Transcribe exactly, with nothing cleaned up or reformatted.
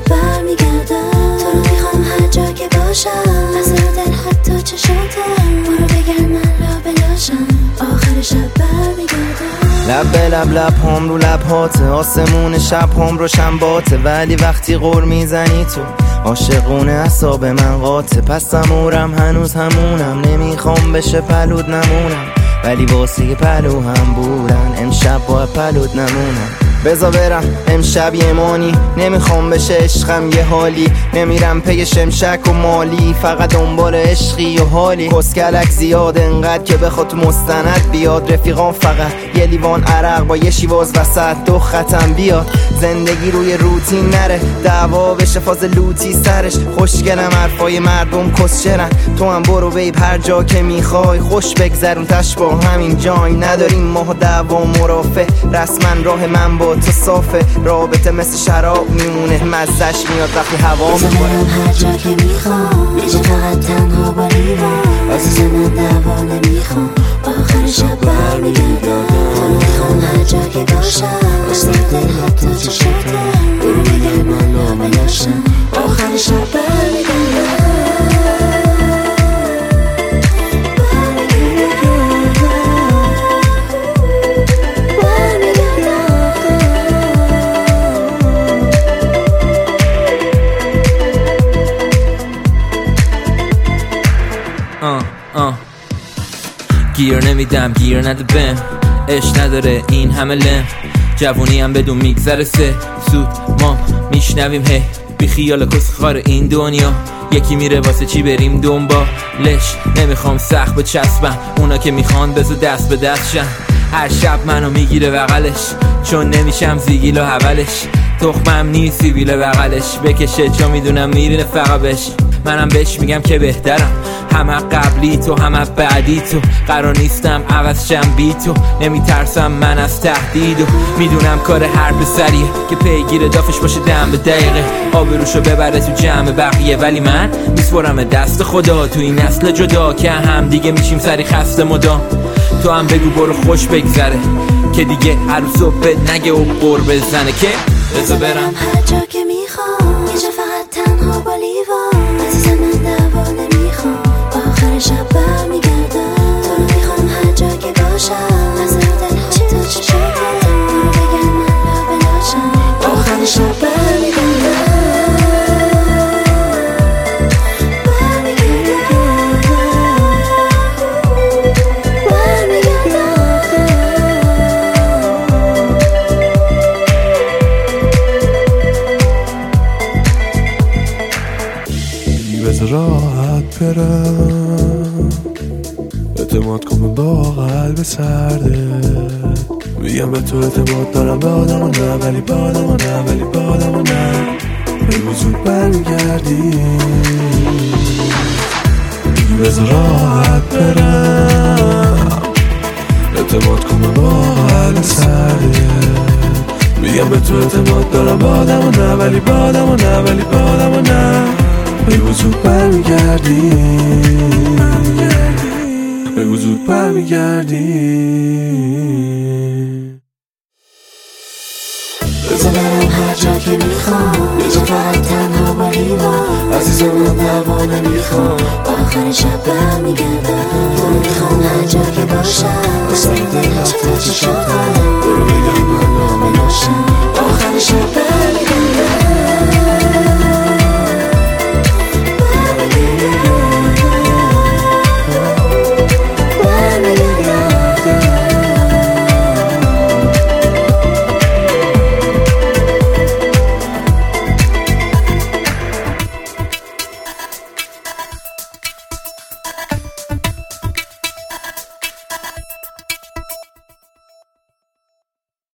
برمیگردم. تو رو میخوام هر جا که باشم، از دل حتی چشاتم. برو بگرد من لابلاشم، آخر شب برمیگردم. لب به لب لب هم رو لب هاته، آسمون شب هم روشن باته. ولی وقتی غر میزنی تو عاشقونه اعصاب من قاطه. پس امورم هنوز همونم، نمیخوام بشه پلود نمونم. ولی واسه پلو هم بودن امشب با پلود نمونم. بزا برم امشب یه مانی، نمیخوام بشه عشقم یه حالی. نمیرم پی شمشک و مالی، فقط دنبال عشقی و حالی. کسکلک زیاد انقدر که بخواد مستند بیاد. رفیقان فقط یه لیوان عرق با یه شیواز وسط، دو ختم بیاد. زندگی روی روتین نره، دعوا بشه فاز لوتی سرش. خوشگلم حرفای مردم کسچرن، تو هم برو بیب هر جا که میخوای. خوش بگذرون تش با همین جای، نداریم ماه دعوا مرافع. رسما راه من با تو صافه، رابطه مثل شراب میمونه، مزش میاد وقتی هوا میخوره. هر جا که میخوام، یه جا فقط تنها با لیوان. عزیز من دعوا نمیخوام، آخر شب برمیگردم. تو رو میخوام هر جا که باشم، از دل حتی چشاتم. برو بگرد من لابلاشم، آخر شب برمیگردم. آه آه گیر نمیدم، گیر نده بهم، عشق نداره این همه لم. جوونی هم بدون میگذره سه سود ما میشنویم هی. بی خیال کس خار این دنیا، یکی میره واسه چی بریم دنبالش. نمیخوام سخت بچسبم، اونا که میخوان بذار دست به دست شن. هر شب منو میگیره بغلش، چون نمیشم زیگیل و حولش. تخمم نیست سیبیل بغلش بکشه، چون میدونم میرینه فقط بش. منم بهش میگم که بهترم، همه قبلی تو همه بعدی تو. قرار نیستم عوض شم بی تو، نمیترسم من از تهدید. و میدونم کار هر پسریه که پیگیر دافش باشه دم به دقیقه. آبروشو ببره تو جمع بقیه، ولی من میسپرم دست خدا. تو این نسل جدا که هم دیگه میشیم سری خسته مدام. تو هم بگو برو خوش بگذره، که دیگه هر روز صبح نگه و بر بزنه. که بذار برم هر جا که میخوام، یه جا فقط تنها با لیوان. عزیز من دعوا نمیخوام، آخر شب برمیگردم. تو رو میخوام هر جا که باشم، از دل حتی چشاتم. برو بگرد من لابلاشم، آخر شب برمیگردم. بذار راحت برم، اعتماد کن با قلب سرده. میگم به تو اعتماد دارم، به آدم و نه، ولی به آدم و نه، ولی به آدم و نه. بگو زود برمیگردی. بذار راحت برم، اعتماد کن با قلب سرده. میگم به تو اعتماد دارم، به آدم و نه، ولی به آدم و نه، ولی به آدم و نه. بگو زود برمیگردی، بگو زود برمیگردی. بذار برم هر جا که میخوام، یه جا فقط تنها با لیوان. عزیز من دعوا نمیخوام، آخر شب برمیگردم. تو رو میخوام هر جا که باشم، از دل حتی چشاتم. برو بگرد من لابلاشم، آخر شب